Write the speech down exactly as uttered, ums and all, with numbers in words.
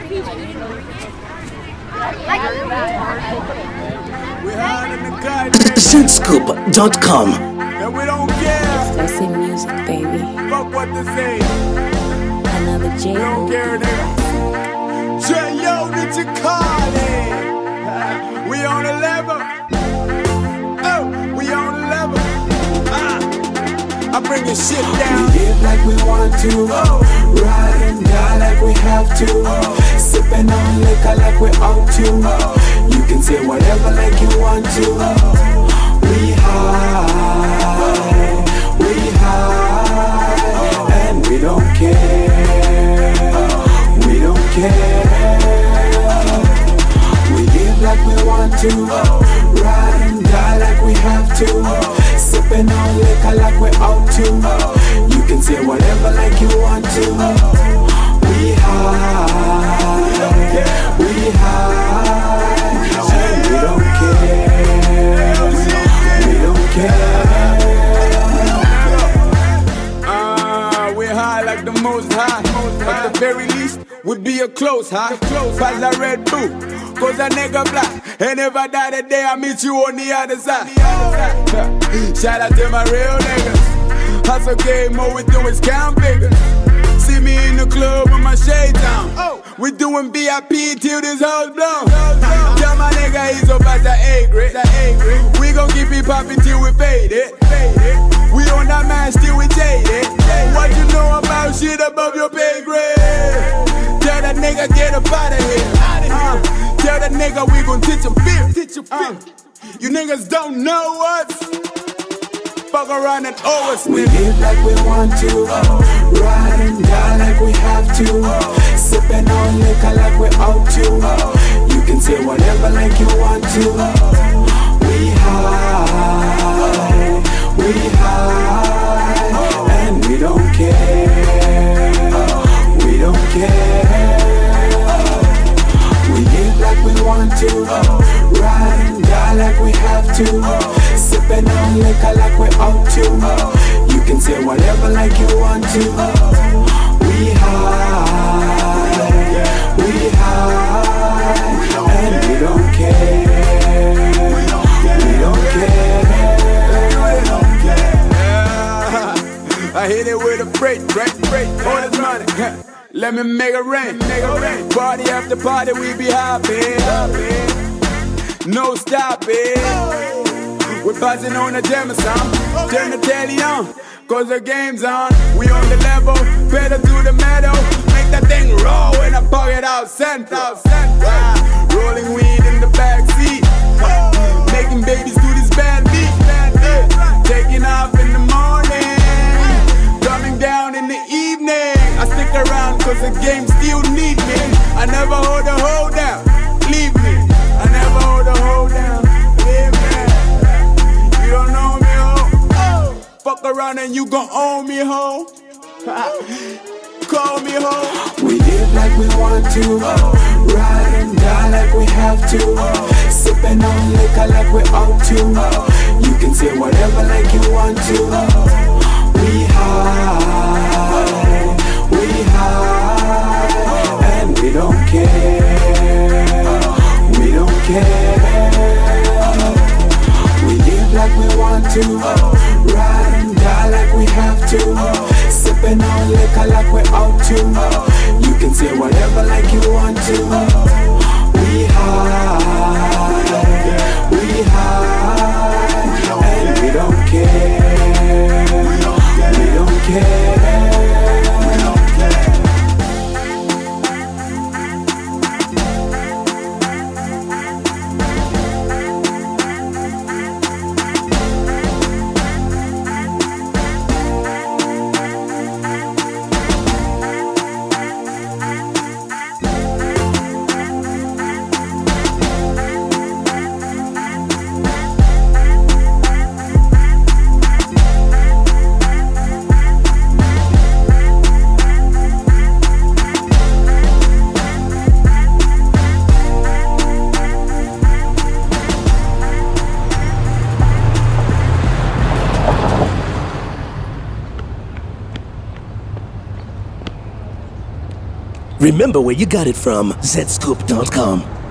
Synthscoop dot com. And we don't care. That's it, music, baby. Fuck what they say. Another J. We don't care, nigga. J Yo, did you call it? We on the level. Oh, we on the level. Ah, I bring your shit down. We live like we want to. Oh. Ride and die like we have to. Oh. Sipping on liquor like we ought to. Oh. You can say whatever like you want to. Oh. We high, we high, and we don't care, we don't care. We live like we want to, ride and die like we have to, sipping on liquor like we ought to. You can say whatever like you want to. We high, we high, and we don't care. Uh, we're high like the most high. At the very least, we be a close high. Pass a Red Bull, cause a nigga black. And if I die today, I meet you on the other side. Shout out to my real niggas. Hustle game, all we do is count figures. See me in the club with my shades on. We doing V I P till this house blown. Tell my nigga he's up at the A grade. We gon' keep it poppin' till we fade it. We on that man still we jaded. What you know about shit above your pay grade? Tell that nigga get up out of here. Uh, tell that nigga we gon' teach him fear. Uh, you niggas don't know us. Fuck around and owe us. We live like we want to, ride and die like we have to, sipping on liquor like we ought to. You can say whatever like you want to. We high, we high, and we don't care, we don't care. We live like we want to, ride and die like we have to, sipping on liquor like we ought to. You can say whatever like you want to. We high, we high, and we don't care, we don't care. I hit it with a freight, freight, freight, all this money. Let me make it rain, make it rain. Party after party, we be happy. No stopping. We're passing on the Jameson. Turn the telly on, cause the game's on. We on the level, better do the metal. Make that thing roll in a pocket out central. Ah, rolling weed in the backseat. Making babies do this bad beat. Taking off in the morning, coming down in the evening. I stick around cause the game still need me. I never hold a hold down, leave me. I never hold a hold down, leave me. You don't know me, ho. Fuck around and you gon' own me, ho. Call me, ho. We live like we want to, ride and die like we have to, sipping on liquor like we ought to. You can say whatever like you want to. We high, we high, and we don't care, we don't care. We live like we want to, ride and die like we have to, sipping on liquor like we ought to. You can say whatever like you want to. We high, we high, and we don't care, we don't care. Remember where you got it from, zscoop dot com.